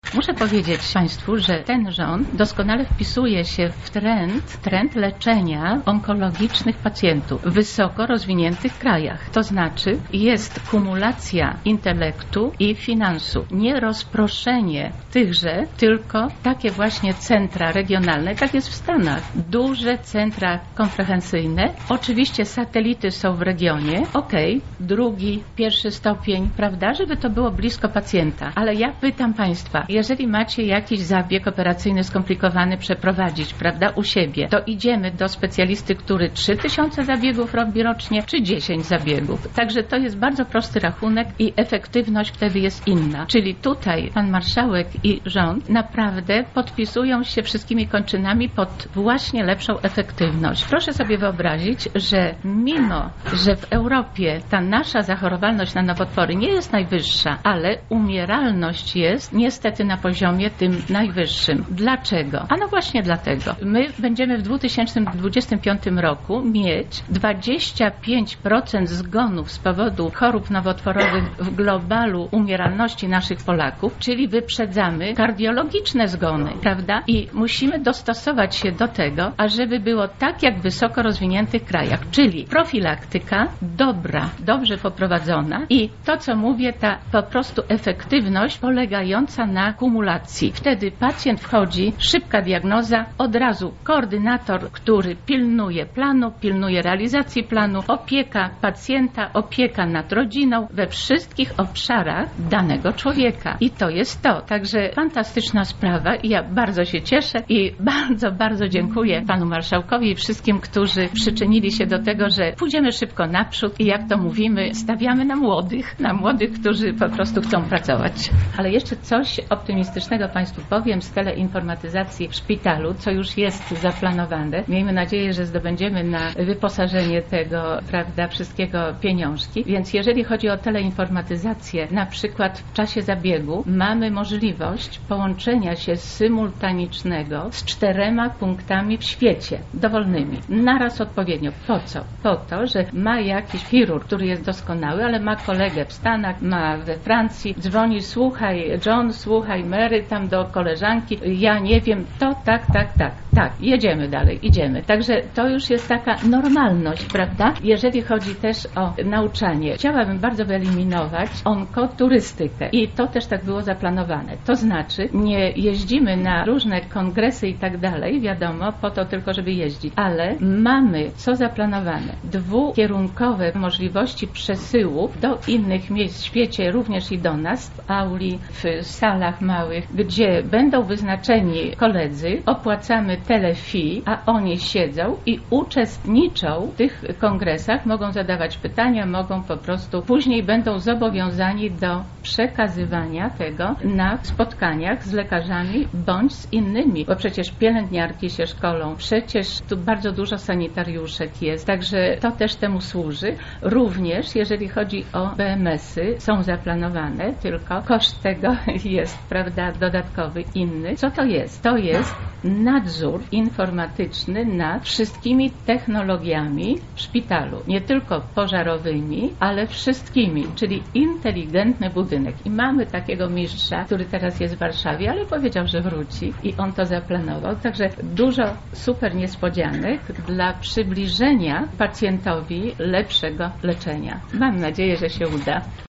Muszę powiedzieć Państwu, że ten rząd doskonale wpisuje się w trend leczenia onkologicznych pacjentów w wysoko rozwiniętych krajach. To znaczy jest kumulacja intelektu i finansu. Nie rozproszenie tychże, tylko takie właśnie centra regionalne, tak jest w Stanach. Duże centra komprehensyjne. Oczywiście satelity są w regionie. Drugi, pierwszy stopień, prawda, żeby to było blisko pacjenta. Ale ja pytam Państwa, jeżeli macie jakiś zabieg operacyjny skomplikowany przeprowadzić, prawda, u siebie, to idziemy do specjalisty, który 3000 zabiegów robi rocznie, czy 10 zabiegów. Także to jest bardzo prosty rachunek i efektywność wtedy jest inna. Czyli tutaj pan marszałek i rząd naprawdę podpisują się wszystkimi kończynami pod właśnie lepszą efektywność. Proszę sobie wyobrazić, że mimo, że w Europie ta nasza zachorowalność na nowotwory nie jest najwyższa, ale umieralność jest niestety na poziomie tym najwyższym. Dlaczego? No właśnie dlatego. My będziemy w 2025 roku mieć 25% zgonów z powodu chorób nowotworowych w globalu umieralności naszych Polaków, czyli wyprzedzamy kardiologiczne zgony, prawda? I musimy dostosować się do tego, ażeby było tak jak w wysoko rozwiniętych krajach, czyli profilaktyka dobra, dobrze poprowadzona i to, co mówię, ta po prostu efektywność polegająca na kumulacji. Wtedy pacjent wchodzi, szybka diagnoza, od razu koordynator, który pilnuje planu, pilnuje realizacji planu, opieka pacjenta, opieka nad rodziną we wszystkich obszarach danego człowieka. I to jest to. Także fantastyczna sprawa i ja bardzo się cieszę i bardzo, bardzo dziękuję panu marszałkowi i wszystkim, którzy przyczynili się do tego, że pójdziemy szybko naprzód i jak to mówimy, stawiamy na młodych, którzy po prostu chcą pracować. Ale jeszcze coś optymistycznego Państwu powiem z teleinformatyzacji w szpitalu, co już jest zaplanowane. Miejmy nadzieję, że zdobędziemy na wyposażenie tego, prawda, wszystkiego pieniążki. Więc jeżeli chodzi o teleinformatyzację, na przykład w czasie zabiegu mamy możliwość połączenia się symultanicznego z 4 punktami w świecie, dowolnymi. Naraz odpowiednio. Po co? Po to, że ma jakiś chirurg, który jest doskonały, ale ma kolegę w Stanach, ma we Francji, dzwoni, słuchaj John, słuchaj Mary, tam do koleżanki, ja nie wiem, to tak, jedziemy dalej, idziemy. Także to już jest taka normalność, prawda? Jeżeli chodzi też o nauczanie, chciałabym bardzo wyeliminować onkoturystykę i to też tak było zaplanowane. To znaczy nie jeździmy na różne kongresy i tak dalej, wiadomo, po to tylko, żeby jeździć, ale mamy co zaplanowane? Dwukierunkowe możliwości przesyłów do innych miejsc w świecie, również i do nas, w auli, w salach małych, gdzie będą wyznaczeni koledzy, opłacamy telefee, a oni siedzą i uczestniczą w tych kongresach, mogą zadawać pytania, mogą po prostu, później będą zobowiązani do przekazywania tego na spotkaniach z lekarzami bądź z innymi, bo przecież pielęgniarki się szkolą, przecież tu bardzo dużo sanitariuszek jest, także to też temu służy. Również jeżeli chodzi o BMS-y, są zaplanowane, tylko koszt tego jest, prawda, dodatkowy, inny. Co to jest? To jest nadzór informatyczny nad wszystkimi technologiami w szpitalu. Nie tylko pożarowymi, ale wszystkimi, czyli inteligentny budynek. I mamy takiego mistrza, który teraz jest w Warszawie, ale powiedział, że wróci i on to zaplanował. Także dużo super niespodzianek dla przybliżenia pacjentowi lepszego leczenia. Mam nadzieję, że się uda.